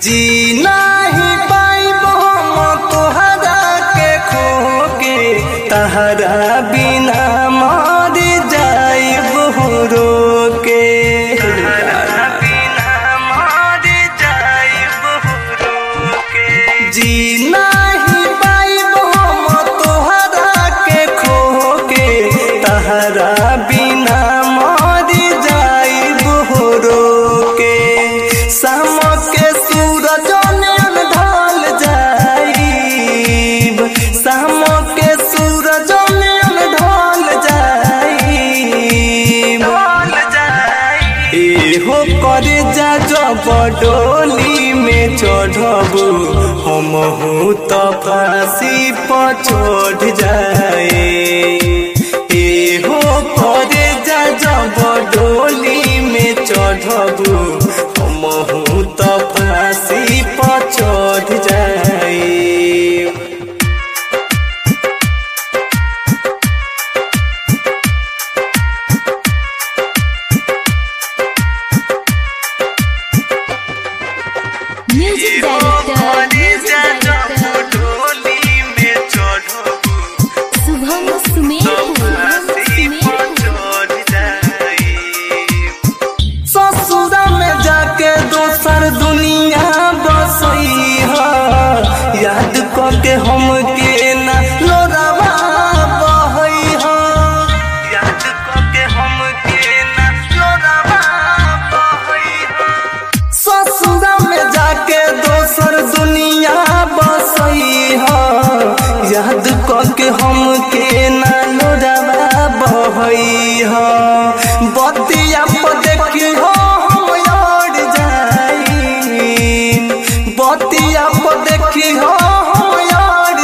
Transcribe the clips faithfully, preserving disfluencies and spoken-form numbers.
जी नहीं पाइब हम तोहरा के खोके, तहरा बिना मर जाइब हो रोके, तहरा बिना मर जाइब हो रोके। जी नहीं पाइब हम तोहरा के खोके, तहरा बिना मर जाइब हो रोके। शाम के सूरज में ढल जाइब, शाम के सूरज में ढल जाइब, ढल जाइब। एहो करे जा जब डोली में चढ़बू, हमहू तो फांसी पर चढ़ जाए। एहो करे जा जब डोली में चढ़बू, हमहू तो फांसी पर चढ़ जाए। म्यूजिक डायरेक्टर डोली में चढ़बू, शुभम सुमेरपुर। ससुरा में जाके दोसर दुनिया बसई है, याद करके हमके ना लोरावा बहई है, याद करके हमके ना लोरावा बहई है। ससुरा में जाके दोसर दुनिया बसई है, याद करके हमके ना लोरावा बहई है। बतिया पर देखी हो हम यार जाई, बतिया पर देखी हो हम यार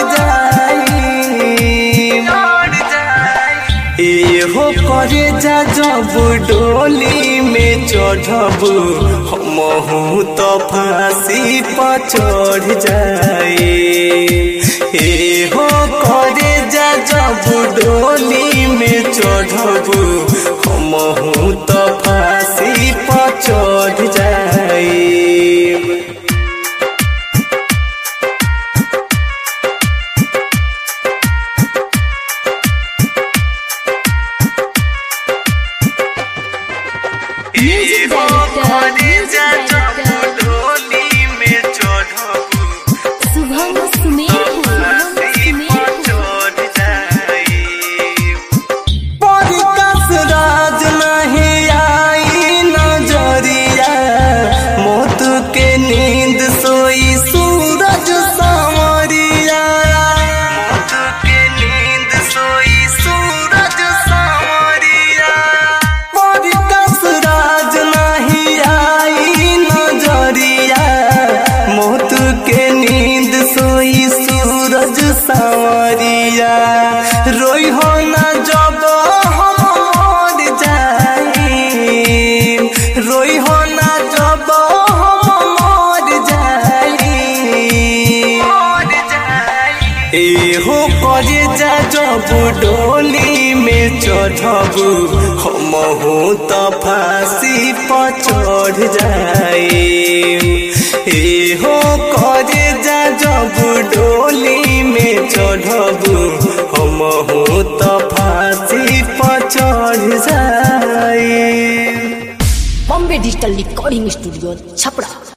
जाई, यार जाई। एहो करे जा जब डोली में चढ़बू, हमहू तो फांसी पर चढ़ जाए। एहो करे जा जब डोली में चढ़बू, हमहू तो फांसी पर चढ़ जाए। म्यूजिक डायरेक्टर डोली में चढ़बू, शुभम सुमेरपुर। राज नहीं आई नजरिया, मौत के नींद सोई सूरज सांवरिया, मौत के नींद सोई सूरज सांवरिया। परिकस राज नहीं आई नजरिया, मौत के नींद सोई सूरज सांवरिया। रोई हो ना जब रोई हो ना जब हम मर जाई, एहो करे जा जब डोली में चढ़बू, हमहू तो फांसी पर चढ़ जाए। एहो करे जा जब डोली में चढ़बू, हमहू तो फांसी पर चढ़ जाए। Bombay digital recording studio Chhapra.